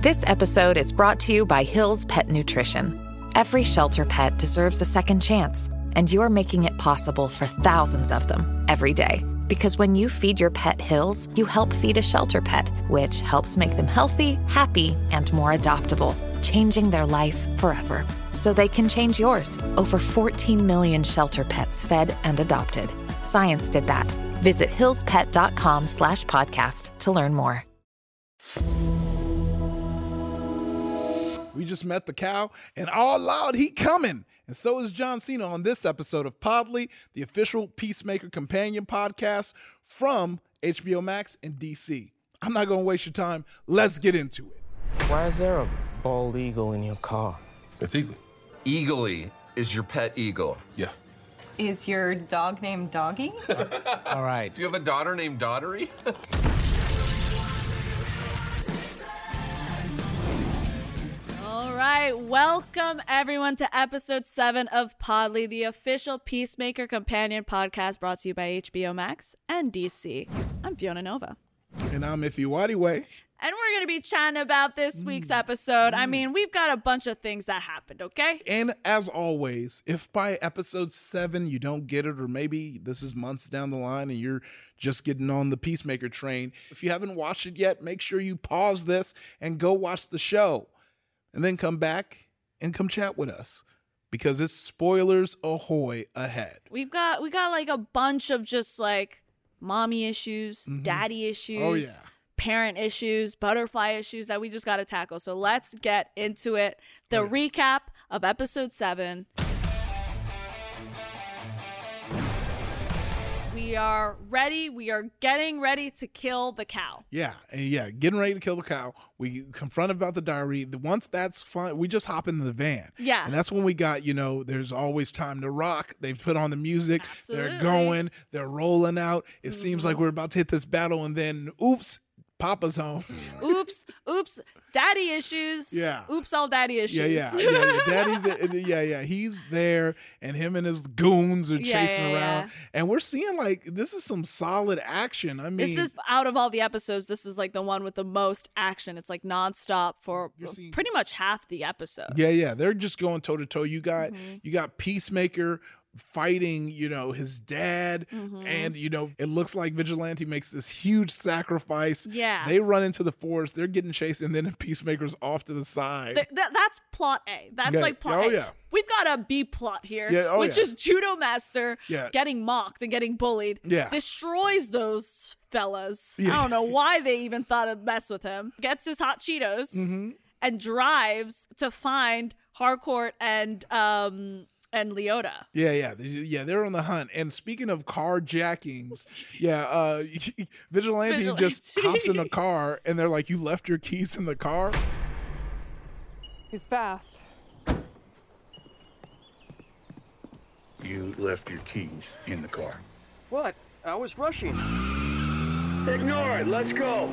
This episode is brought to you by Hill's Pet Nutrition. Every shelter pet deserves a second chance, and you're making it possible for thousands of them every day. Because when you feed your pet Hill's, you help feed a shelter pet, which helps make them healthy, happy, and more adoptable, changing their life forever. So they can change yours. Over 14 million shelter pets fed and adopted. Science did that. Visit hillspet.com/podcast to learn more. We just met the cow, and all loud, he coming. And so is John Cena on this episode of Podly, the official Peacemaker companion podcast from HBO Max and DC. I'm not going to waste your time. Let's get into it. Why is there a bald eagle in your car? That's Eagle. Eagly is your pet eagle. Yeah. Is your dog named Doggy? All right. Do you have a daughter named Daughtery? All right, welcome everyone to episode 7 of Podly, the official Peacemaker companion podcast brought to you by HBO Max and DC. I'm Fiona Nova. And I'm Ify Wadiway. And we're going to be chatting about this week's episode. I mean, we've got a bunch of things that happened, okay? And as always, if by episode 7 you don't get it, or maybe this is months down the line and you're just getting on the Peacemaker train, if you haven't watched it yet, make sure you pause this and go watch the show. And then come back and come chat with us, because it's spoilers ahoy ahead. We got like a bunch of just like mommy issues, daddy issues, parent issues, butterfly issues that we just got to tackle. So let's get into it. The recap of episode 7. We are ready. We are getting ready to kill the cow. Yeah, getting ready to kill the cow. We confront about the diary. Once that's fine, we just hop into the van. Yeah. And that's when we got, there's always time to rock. They've put on the music. Absolutely. They're going. They're rolling out. It seems like we're about to hit this battle, and then, oops, Papa's home. Oops, daddy issues. Yeah. Oops, all daddy issues. Yeah. Daddy's, he's there, and him and his goons are chasing around. And we're seeing, this is some solid action. I mean, this is, out of all the episodes, this is, the one with the most action. It's, nonstop for pretty much half the episode. Yeah. They're just going toe-to-toe. You got Peacemaker fighting, his dad, and, it looks like Vigilante makes this huge sacrifice. Yeah. They run into the forest. They're getting chased, and then Peacemaker's off to the side. That's plot A. That's plot A. Yeah. We've got a B plot here, which is Judo Master getting mocked and getting bullied. Yeah. Destroys those fellas. Yeah. I don't know why they even thought to mess with him. Gets his hot Cheetos and drives to find Harcourt and Leota. Yeah, they're on the hunt. And speaking of carjackings, Vigilante just hops in the car, and they're like, "You left your keys in the car?" He's fast. You left your keys in the car. What? I was rushing. Ignore it. Let's go.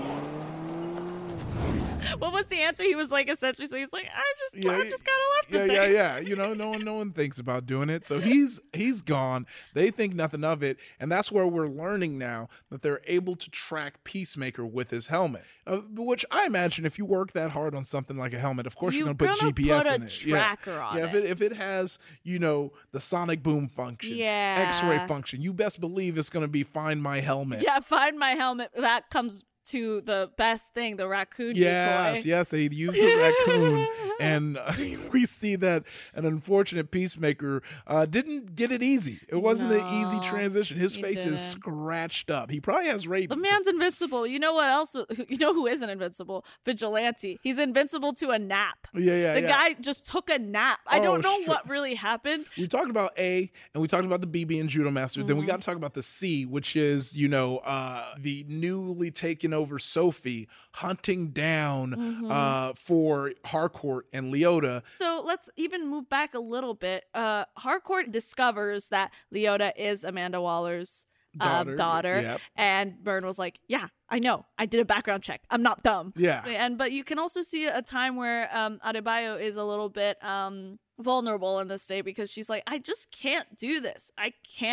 What was the answer? He was essentially, so he's like, I just kind of left it Yeah. there. No one thinks about doing it. So he's gone. They think nothing of it. And that's where we're learning now that they're able to track Peacemaker with his helmet, which I imagine if you work that hard on something like a helmet, of course you're going to put GPS in it. Tracker on it. If it has, the sonic boom function, X-ray function, you best believe it's going to be Find My Helmet. Yeah, Find My Helmet. That comes to the best thing, the raccoon decoy. Yes, they use the raccoon, and we see that an unfortunate Peacemaker didn't get it easy. It wasn't an easy transition. His face is scratched up. He probably has rabies. The man's invincible. You know what else? You know who isn't invincible? Vigilante. He's invincible to a nap. The guy just took a nap. I don't know what really happened. We talked about A, and we talked about the B being Judo Master. Then we got to talk about the C, which is, the newly taken over Sophie hunting down for Harcourt and Leota. So let's even move back a little bit. Harcourt discovers that Leota is Amanda Waller's daughter. Yep. And Byrne was like, yeah, I know. I did a background check. I'm not dumb. Yeah. But you can also see a time where Adebayo is a little bit vulnerable in this state because she's like, I just can't do this. I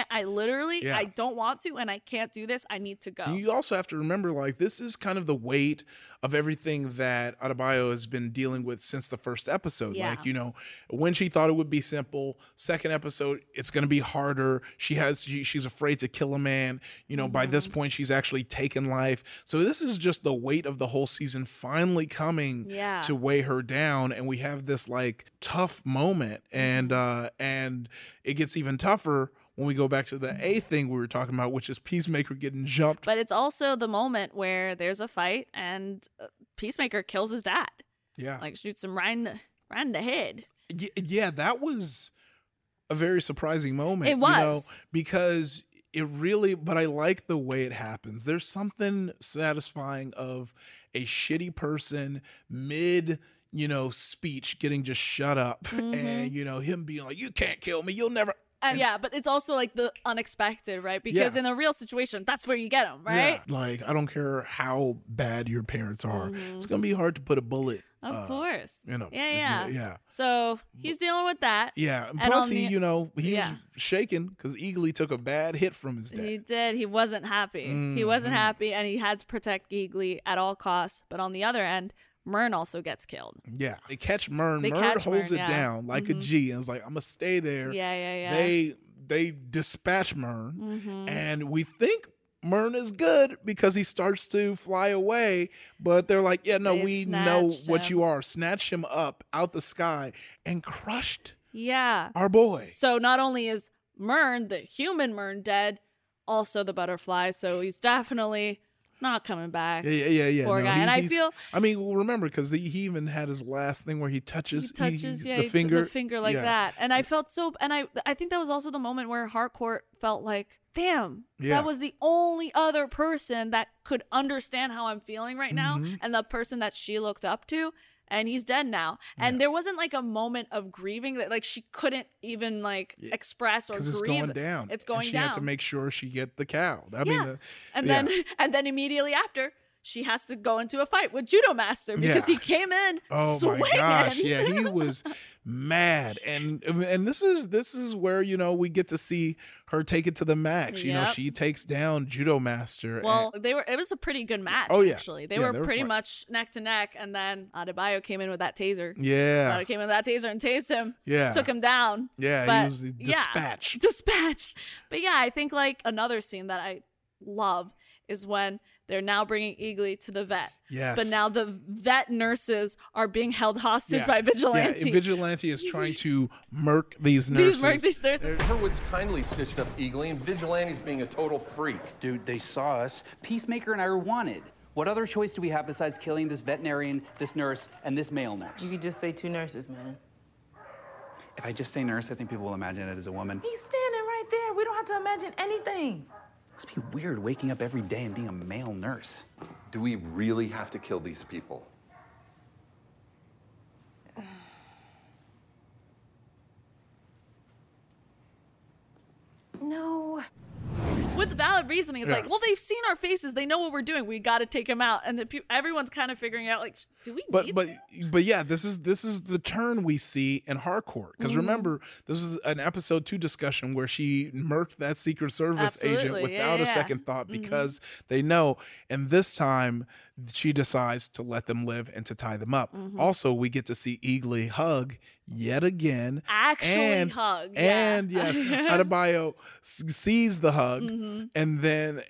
don't want to, and I can't do this. I need to go. You also have to remember, like, this is kind of the weight of everything that Adebayo has been dealing with since the first episode. Yeah. Like, you know, when she thought it would be simple, second episode, it's going to be harder. She's afraid to kill a man. You know, by this point, she's actually taken life. So this is just the weight of the whole season finally coming to weigh her down. And we have this, like, tough moment. And it gets even tougher when we go back to the A thing we were talking about, which is Peacemaker getting jumped. But it's also the moment where there's a fight and Peacemaker kills his dad. Yeah. Like shoots him right in the head. Yeah, that was a very surprising moment. It was. You know, because it really, but I like the way it happens. There's something satisfying of a shitty person mid, you know, speech getting just shut up and, you know, him being like, you can't kill me. You'll never. Yeah, but it's also like the unexpected, right? Because in a real situation, that's where you get them, right? Yeah, like, I don't care how bad your parents are. It's going to be hard to put a bullet. Of course. You know. Yeah. So he's dealing with that. Yeah. And plus, he was shaken because Eagly took a bad hit from his dad. He did. He wasn't happy. He wasn't happy, and he had to protect Eagly at all costs. But on the other end, Myrn also gets killed. Yeah. They catch Myrn. Myrn holds it down like a G and is like, I'm going to stay there. Yeah. They dispatch Myrn, and we think Myrn is good because he starts to fly away, but they're like, yeah, no, we know what you are. Snatched him up out the sky and crushed our boy. So not only is Myrn, the human Myrn, dead, also the butterfly, so he's definitely not coming back. Yeah. Poor guy. And I feel. I mean, remember, because he even had his last thing where he touches the finger like that. And I felt so. And I think that was also the moment where Harcourt felt like, damn, that was the only other person that could understand how I'm feeling right now, and the person that she looked up to. And he's dead now. And there wasn't like a moment of grieving that like she couldn't even like express or grieve. Because it's going down. It's going down. She had to make sure she get the cow. And then immediately after, she has to go into a fight with Judo Master because he came in swinging. My gosh, yeah, he was mad. And this is where, you know, we get to see her take it to the max. You know, she takes down Judo Master. Well, it was a pretty good match, actually. They were pretty much neck to neck, and then Adebayo came in with that taser. Yeah. Came in with that taser and tased him. Yeah. Took him down. Yeah, but, he was dispatched. Dispatched. But yeah, I think like another scene that I love is when they're now bringing Eagly to the vet. Yes. But now the vet nurses are being held hostage by Vigilante. Yeah, Vigilante is trying to murk these nurses. These nurses. Hurwitz kindly stitched up Eagly, and Vigilante's being a total freak. Dude, they saw us. Peacemaker and I are wanted. What other choice do we have besides killing this veterinarian, this nurse, and this male nurse? You could just say 2 nurses, man. If I just say nurse, I think people will imagine it as a woman. He's standing right there. We don't have to imagine anything. Must be weird waking up every day and being a male nurse. Do we really have to kill these people? No. With valid reasoning, it's like, well, they've seen our faces. They know what we're doing. We got to take him out. And everyone's kind of figuring out, like, do we need to? But yeah, this is the turn we see in Harcourt. Because remember, this is an episode 2 discussion where she murked that Secret Service agent without a second thought because they know. And this time, she decides to let them live and to tie them up. Also, we get to see Eagly hug yet again. Hug. And yes, Adebayo sees the hug and then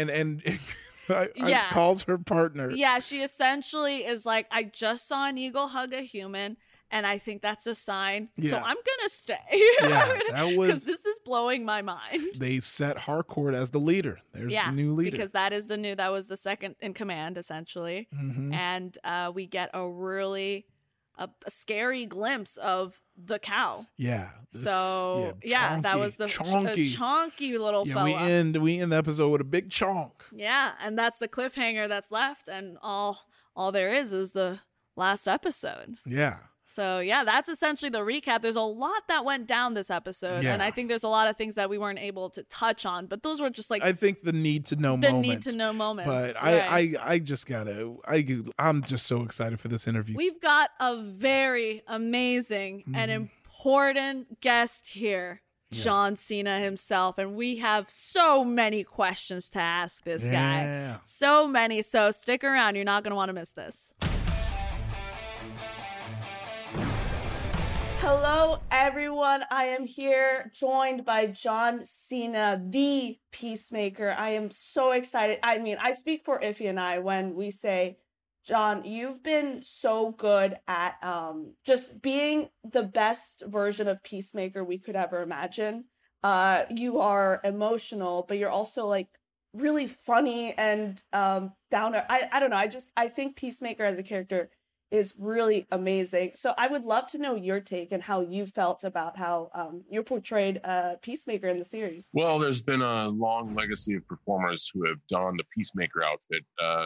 calls her partner. Yeah, she essentially is like, I just saw an eagle hug a human, and I think that's a sign. So I'm gonna stay. That was because this is blowing my mind. They set Harcourt as the leader. There's the new leader because that was the second in command essentially, and we get a really a scary glimpse of the cow. Yeah. That was the chonky little fella. We end the episode with a big chonk. Yeah, and that's the cliffhanger that's left, and all there is the last episode. Yeah. So, yeah, that's essentially the recap. There's a lot that went down this episode, and I think there's a lot of things that we weren't able to touch on, but those were just like... I think the need to know moments. But right. I just gotta... I'm just so excited for this interview. We've got a very amazing and important guest here, John Cena himself, and we have so many questions to ask this guy. So many. So stick around. You're not going to want to miss this. Hello, everyone. I am here joined by John Cena, the Peacemaker. I am so excited. I mean, I speak for Iffy and I when we say, John, you've been so good at just being the best version of Peacemaker we could ever imagine. You are emotional, but you're also like really funny and down. I don't know. I think Peacemaker as a character is really amazing. So I would love to know your take and how you felt about how you portrayed Peacemaker in the series. Well, there's been a long legacy of performers who have donned the Peacemaker outfit.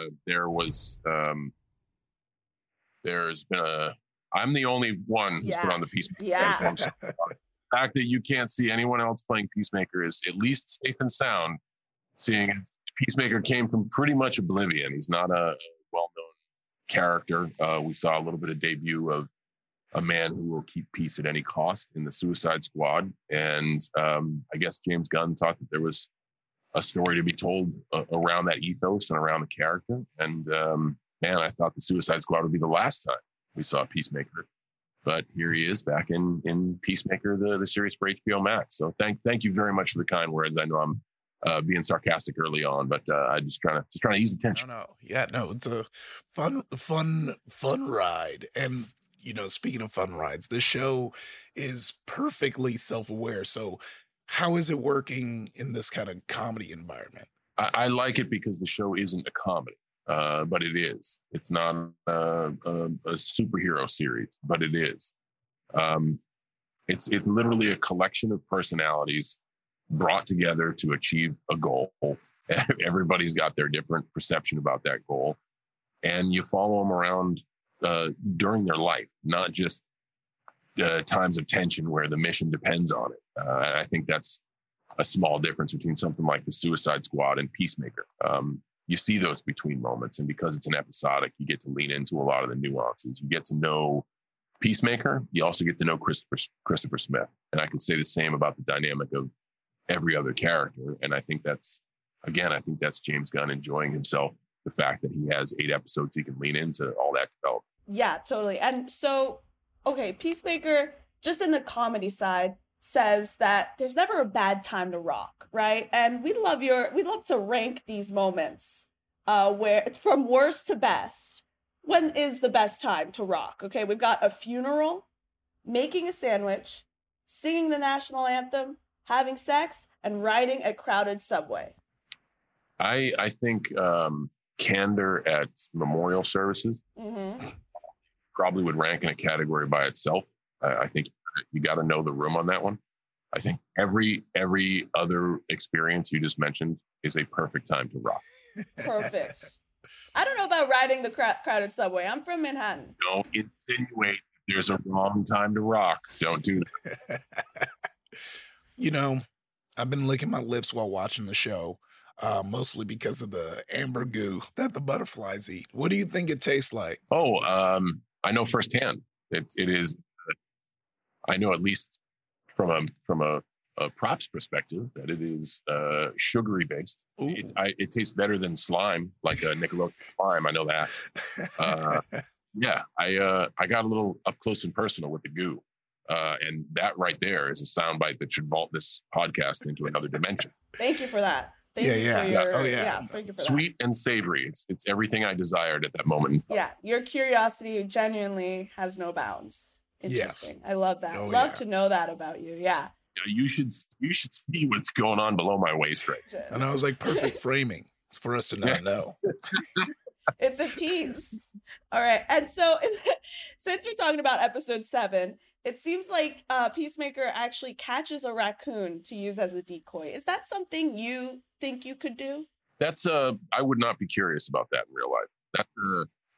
I'm the only one who's put on the Peacemaker. Yeah. So the fact that you can't see anyone else playing Peacemaker is at least safe and sound, seeing as Peacemaker came from pretty much oblivion. He's not a well-known character. We saw a little bit of debut of a man who will keep peace at any cost in the Suicide Squad. And I guess James Gunn thought that there was a story to be told around that ethos and around the character. And man, I thought the Suicide Squad would be the last time we saw Peacemaker. But here he is back in Peacemaker, the series for HBO Max. So thank you very much for the kind words. I know I'm being sarcastic early on, but I just trying to ease the tension. No, it's a fun ride. And speaking of fun rides, this show is perfectly self-aware. So how is it working in this kind of comedy environment? I like it because the show isn't a comedy, but it is. It's not a superhero series, but it is. It's literally a collection of personalities brought together to achieve a goal. Everybody's got their different perception about that goal. And you follow them around during their life, not just times of tension where the mission depends on it. I think that's a small difference between something like the Suicide Squad and Peacemaker. You see those between moments, and because it's an episodic, you get to lean into a lot of the nuances. You get to know Peacemaker. You also get to know Christopher Smith. And I could say the same about the dynamic of every other character. And I think that's James Gunn enjoying himself, the fact that he has 8 episodes he can lean into all that development. Yeah, totally. And so, okay, Peacemaker, just in the comedy side, says that there's never a bad time to rock, right? And we'd love to rank these moments where it's from worst to best. When is the best time to rock? Okay, we've got a funeral, making a sandwich, singing the national anthem, having sex, and riding a crowded subway. I think candor at memorial services probably would rank in a category by itself. I think you got to know the room on that one. I think every other experience you just mentioned is a perfect time to rock. Perfect. I don't know about riding the crowded subway. I'm from Manhattan. Don't insinuate there's a wrong time to rock. Don't do that. I've been licking my lips while watching the show, mostly because of the amber goo that the butterflies eat. What do you think it tastes like? Oh, I know firsthand. It is. I know at least from a props perspective that it is sugary based. It tastes better than slime, like a Nickelodeon slime. I know that. Yeah, I got a little up close and personal with the goo. And that right there is a soundbite that should vault this podcast into another dimension. Thank you for that. Thank you for Sweet and savory. It's everything I desired at that moment. Yeah, your curiosity genuinely has no bounds. Interesting. Yes. I love that. Love to know that about you. Yeah. You should see what's going on below my waist right. And I was like, perfect framing for us to not know. It's a tease. All right. And so since we're talking about episode 7, it seems like Peacemaker actually catches a raccoon to use as a decoy. Is that something you think you could do? That's I would not be curious about that in real life.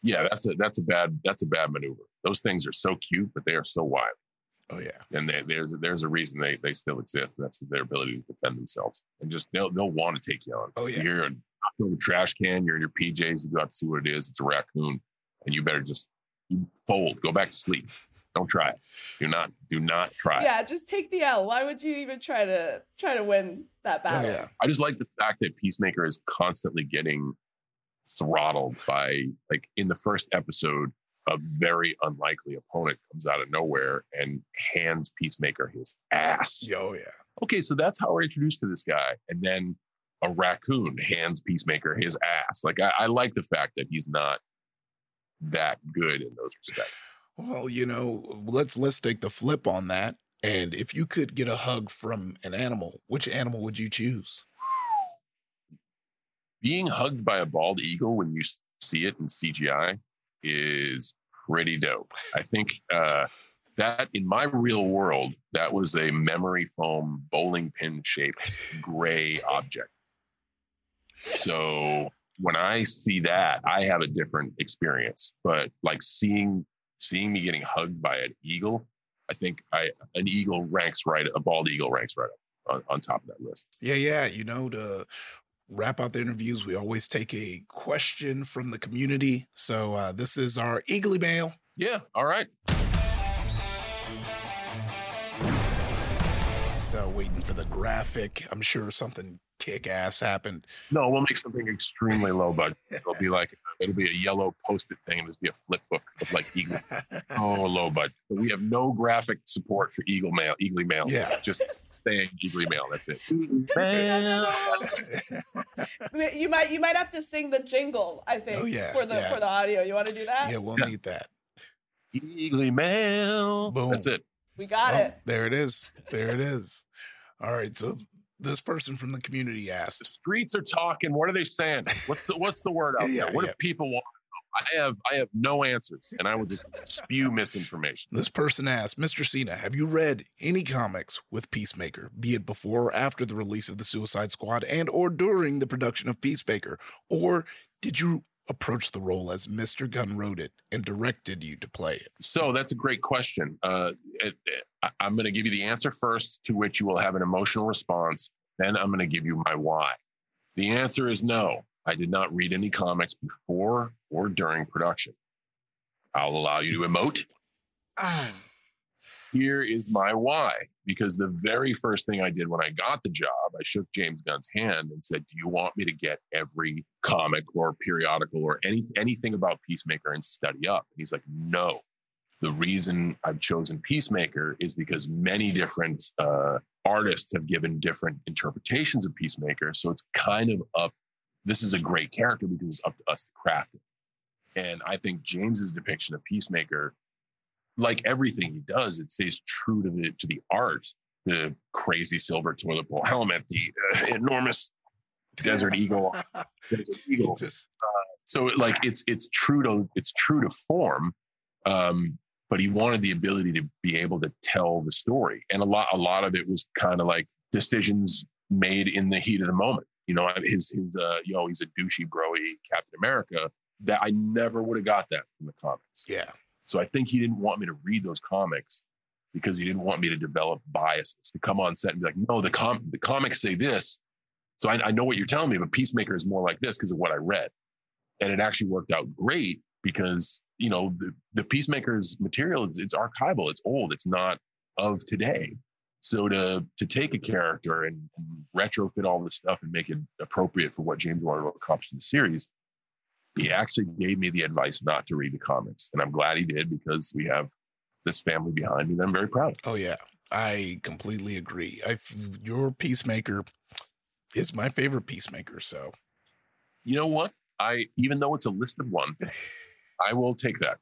Yeah, that's a bad maneuver. Those things are so cute, but they are so wild. Oh yeah, and there's a reason they still exist. That's their ability to defend themselves, and just they'll want to take you on. Oh yeah, you're in a trash can, you're in your PJs, you go out to see what it is. It's a raccoon, and you better just fold, go back to sleep. Don't try it. Do not try it. Yeah, just take the L. Why would you even try to win that battle? Oh, yeah. I just like the fact that Peacemaker is constantly getting throttled by, like, in the first episode, a very unlikely opponent comes out of nowhere and hands Peacemaker his ass. Oh, yeah. Okay, so that's how we're introduced to this guy. And then a raccoon hands Peacemaker his ass. Like, I like the fact that he's not that good in those respects. Well, let's take the flip on that. And if you could get a hug from an animal, which animal would you choose? Being hugged by a bald eagle when you see it in CGI is pretty dope. I think that in my real world, that was a memory foam bowling pin shaped gray object. So when I see that, I have a different experience. But like seeing me getting hugged by an eagle, I think a bald eagle ranks right up on top of that list. Yeah. To wrap out the interviews, we always take a question from the community. So this is our Eagly Mail. Yeah, all right. Still waiting for the graphic. I'm sure something kick-ass happened. No, we'll make something extremely low budget. It'll be a yellow Post-it thing, and there'll be a flip book of like Eagle. Oh, low budget. But we have no graphic support for Eagly Mail. Yeah. Just saying Eagly Mail. That's it. You might have to sing the jingle, I think, for the audio. You want to do that? Yeah, we'll need that. Eagly Mail. Boom. That's it. We got it. There it is. All right, so this person from the community asked, the streets are talking. What are they saying? What's the word out there? What do people want to know? I have no answers, and I will just spew misinformation. This person asked, Mr. Cena, have you read any comics with Peacemaker, be it before or after the release of the Suicide Squad and or during the production of Peacemaker? Or did you approach the role as Mr. Gunn wrote it and directed you to play it? So that's a great question. I'm going to give you the answer first, to which you will have an emotional response. Then I'm going to give you my why. The answer is no. I did not read any comics before or during production. I'll allow you to emote. Here is my why. Because the very first thing I did when I got the job, I shook James Gunn's hand and said, do you want me to get every comic or periodical or anything about Peacemaker and study up? And he's like, no. The reason I've chosen Peacemaker is because many different artists have given different interpretations of Peacemaker. So it's kind of up. This is a great character because it's up to us to craft it. And I think James's depiction of Peacemaker, like everything he does, it stays true to the art. The crazy silver toilet bowl helmet, the enormous desert eagle. So like it's true to form. But he wanted the ability to be able to tell the story. And a lot of it was kind of like decisions made in the heat of the moment. He's a douchey, broy Captain America, that I never would have got that from the comics. Yeah. So I think he didn't want me to read those comics because he didn't want me to develop biases, to come on set and be like, no, the comics say this. So I know what you're telling me, but Peacemaker is more like this because of what I read. And it actually worked out great because, the Peacemaker's material, it's archival, it's old, it's not of today. So to take a character and retrofit all this stuff and make it appropriate for what James wanted to accomplish in the series, he actually gave me the advice not to read the comics. And I'm glad he did, because we have this family behind me that I'm very proud of. Oh, yeah. I completely agree. Your Peacemaker is my favorite Peacemaker, so. You know what? Even though it's a listed one, I will take that.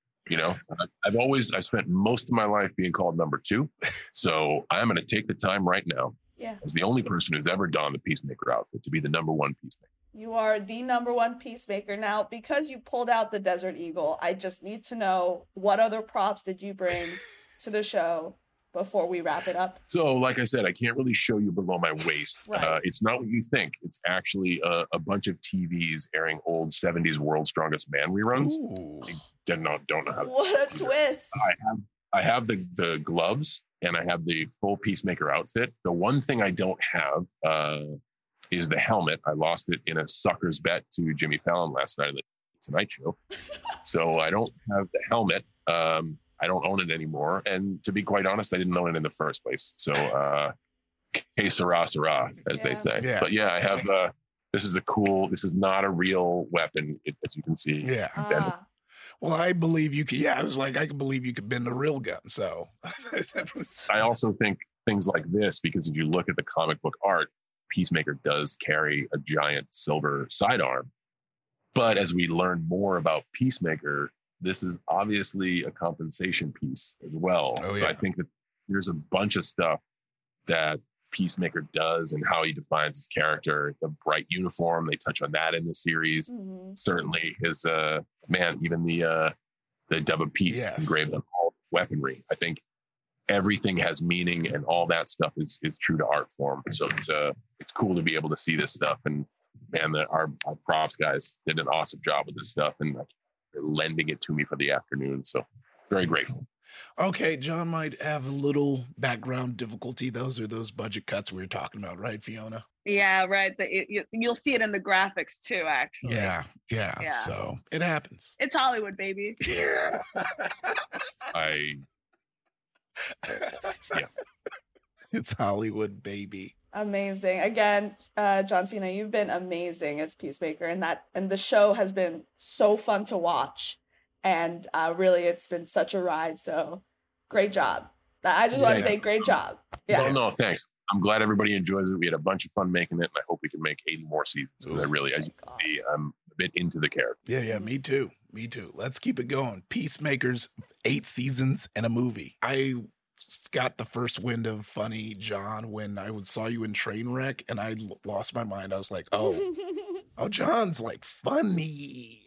I've spent most of my life being called number 2. So I'm going to take the time right now, as the only person who's ever donned the Peacemaker outfit, to be the number 1 Peacemaker. You are the number 1 Peacemaker. Now, because you pulled out the Desert Eagle, I just need to know, what other props did you bring to the show before we wrap it up? So, like I said, I can't really show you below my waist. Right. It's not what you think. It's actually a bunch of TVs airing old 70s World's Strongest Man reruns. I don't know how to. What a twist. I have the gloves and I have the full Peacemaker outfit. The one thing I don't have is the helmet. I lost it in a sucker's bet to Jimmy Fallon last night at the Tonight Show. So I don't have the helmet. I don't own it anymore. And to be quite honest, I didn't own it in the first place. So, que sera, sera, as they say. Yes. But yeah, I have, this is not a real weapon, as you can see. Yeah. Well, I believe you could. Yeah, I was like, I can believe you could bend a real gun. So I also think things like this, because if you look at the comic book art, Peacemaker does carry a giant silver sidearm. But as we learn more about Peacemaker, this is obviously a compensation piece as well. Oh, so yeah. I think that there's a bunch of stuff that Peacemaker does and how he defines his character. The bright uniform, they touch on that in the series. Mm-hmm. Certainly his even the Dove of Peace engraved on all weaponry. I think everything has meaning, and all that stuff is true to art form. So it's cool to be able to see this stuff. And man, our props guys did an awesome job with this stuff, and they're lending it to me for the afternoon. So very grateful. Okay, John might have a little background difficulty. Those are those budget cuts we were talking about, right, Fiona? Yeah, right. You'll see it in the graphics too, actually. Yeah. So it happens. It's Hollywood, baby. Yeah. It's Hollywood, baby. Amazing. Again, John Cena, you've been amazing as Peacemaker, and the show has been so fun to watch. And really, it's been such a ride. So great job. I just want to say great job. Yeah. No, thanks. I'm glad everybody enjoys it. We had a bunch of fun making it, and I hope we can make 80 more seasons. Because I really, as you can see, I'm a bit into the character. Yeah, me too. Let's keep it going. Peacemakers, 8 seasons and a movie. I got the first wind of funny John when I saw you in Trainwreck, and I lost my mind. I was like, oh, John's like funny.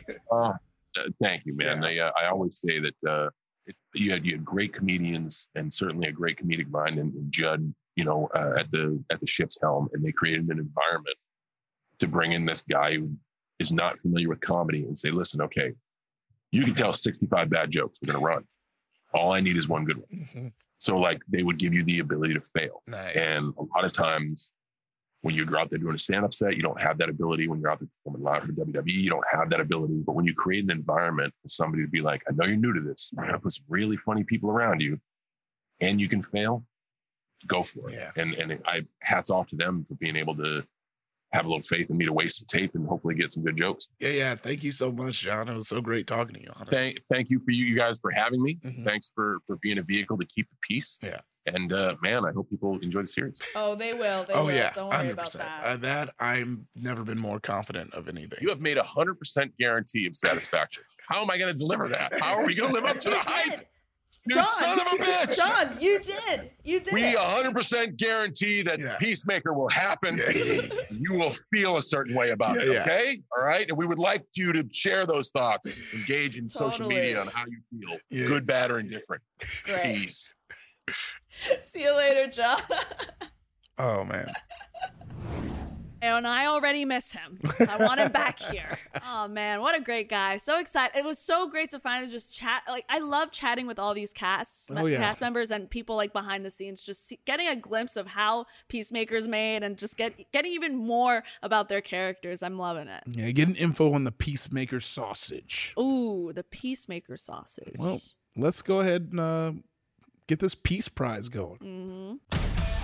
Thank you, man. Yeah. I always say that you had great comedians, and certainly a great comedic mind, and Judd, at the ship's helm, and they created an environment to bring in this guy who is not familiar with comedy and say, listen, okay, you can tell 65 bad jokes. We're going to run. All I need is one good one. Mm-hmm. So they would give you the ability to fail. Nice. And a lot of times when you're out there doing a stand-up set, you don't have that ability. When you're out there performing live for WWE, you don't have that ability. But when you create an environment for somebody to be like, I know you're new to this, we're going to put some really funny people around you, and you can fail, go for it. Yeah. And I hats off to them for being able to have a little faith in me to waste some tape and hopefully get some good jokes. Yeah. Thank you so much, John. It was so great talking to you. Honestly. Thank you for you guys for having me. Mm-hmm. Thanks for being a vehicle to keep the peace. Yeah. And man, I hope people enjoy the series. Oh, they will. They will. Yeah, Don't worry 100%. about that. That I'm never been more confident of anything. You have made 100% guarantee of satisfaction. How am I going to deliver that? How are we going to live up to the hype? You son of a bitch! John, you did. We 100% guarantee that Peacemaker will happen. You will feel a certain way about it, okay? All right? And we would like you to share those thoughts. Engage in social media on how you feel. Good, bad, or indifferent. Great. Peace. See you later, John. Oh, man. And I already miss him. I want him back here. Oh, man. What a great guy. So excited. It was so great to finally just chat. Like, I love chatting with all these cast members and people like behind the scenes, just getting a glimpse of how Peacemaker's made and just getting even more about their characters. I'm loving it. Yeah, getting info on the Peacemaker sausage. Ooh, the Peacemaker sausage. Well, let's go ahead and get this Peace Prize going. Mm-hmm.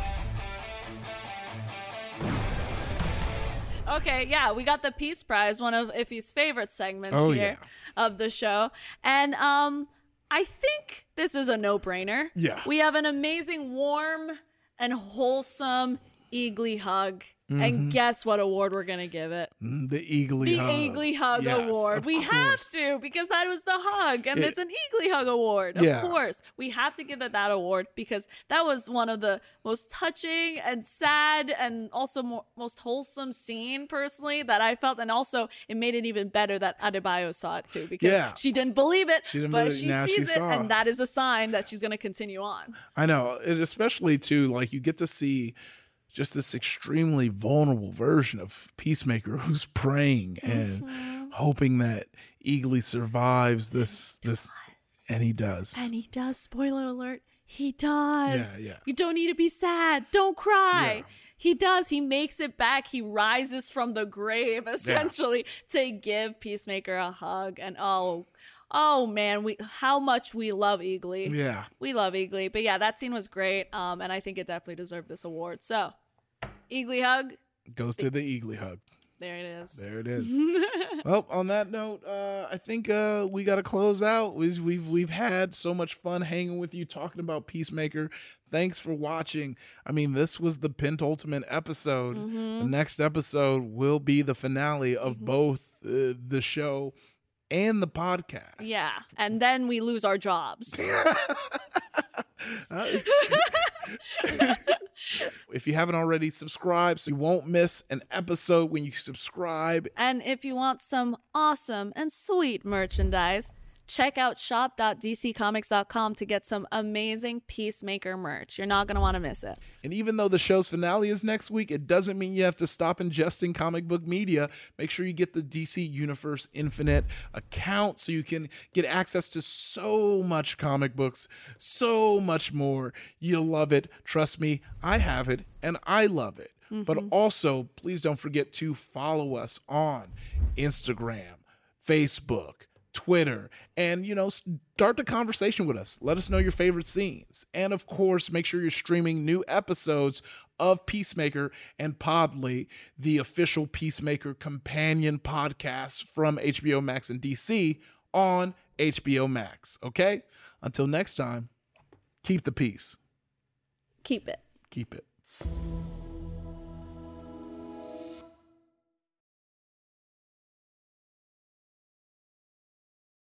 Okay, we got the Peace Prize, one of Iffy's favorite segments of the show. And I think this is a no-brainer. Yeah. We have an amazing, warm, and wholesome Eagly hug And guess what award we're going to give it? The Eagly Hug. The Eagly Hug Yes, Award. We have to, because that was the hug, and it's an Eagly Hug Award. Of course. We have to give it that award, because that was one of the most touching and sad and also most wholesome scene, personally, that I felt. And also, it made it even better that Adebayo saw it, too, because she didn't believe it, but she sees it, and that is a sign that she's going to continue on. I know. And especially, too, like, you get to see just this extremely vulnerable version of Peacemaker who's praying and hoping that Eagly survives this, and he does. And he does. Spoiler alert. He does. Yeah. You don't need to be sad. Don't cry. Yeah. He does. He makes it back. He rises from the grave, essentially, to give Peacemaker a hug. And oh man, how much we love Eagly. Yeah. We love Eagly. But yeah, that scene was great. And I think it definitely deserved this award. So, Eagly Hug goes to the Eagly Hug. There it is. There it is. Well, on that note, I think we got to close out. We've had so much fun hanging with you, talking about Peacemaker. Thanks for watching. I mean, this was the penultimate episode. The next episode will be the finale of both the show and the podcast. Yeah, and then we lose our jobs. If you haven't already subscribed, so you won't miss an episode when you subscribe. And if you want some awesome and sweet merchandise, check out shop.dccomics.com to get some amazing Peacemaker merch. You're not going to want to miss it. And even though the show's finale is next week, it doesn't mean you have to stop ingesting comic book media. Make sure you get the DC Universe Infinite account so you can get access to so much comic books, so much more. You'll love it. Trust me, I have it and I love it. But also, please don't forget to follow us on Instagram, Facebook, Twitter, and, start the conversation with us. Let us know your favorite scenes. And of course, make sure you're streaming new episodes of Peacemaker and Podly, the official Peacemaker companion podcast from HBO Max and DC on HBO Max. Okay? Until next time, keep the peace. Keep it. Keep it.